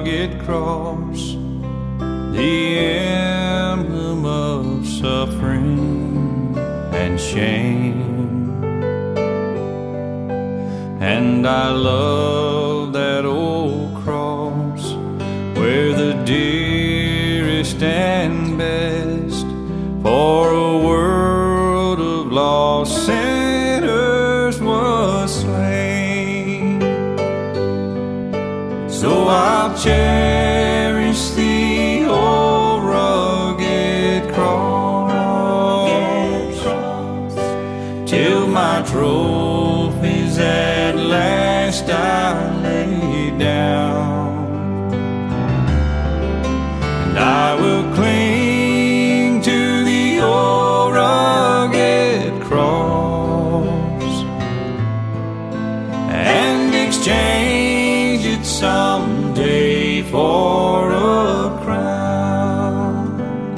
rugged cross, the emblem of suffering and shame. And I love that old cross where the dearest and best for a world of lost sinners was slain. So I'll cherish the old rugged cross till my trophies at last I lay down. And I will cling to the old rugged cross and exchange it someday for a crown.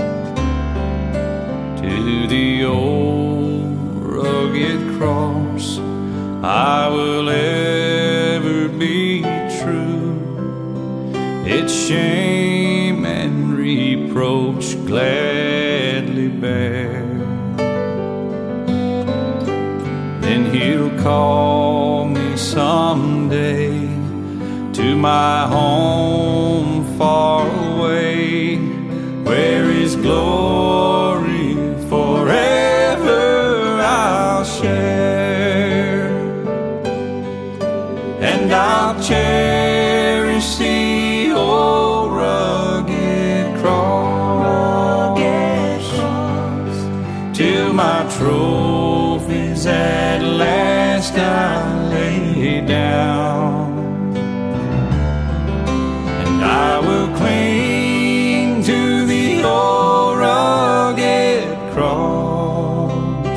To the old rugged cross I will ever be true. Its shame and reproach gladly bear. Then he'll call me someday to my home far away, where his glory forever I'll share. And I'll cherish the old rugged cross till my trophies at last I lay down. And I will cling to the old rugged cross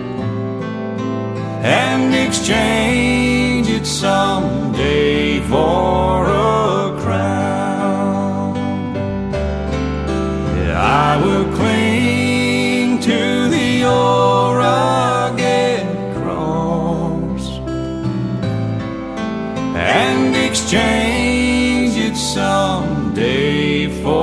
and exchange it someday for a crown. Yeah, I will cling to the old rugged cross and exchange it someday for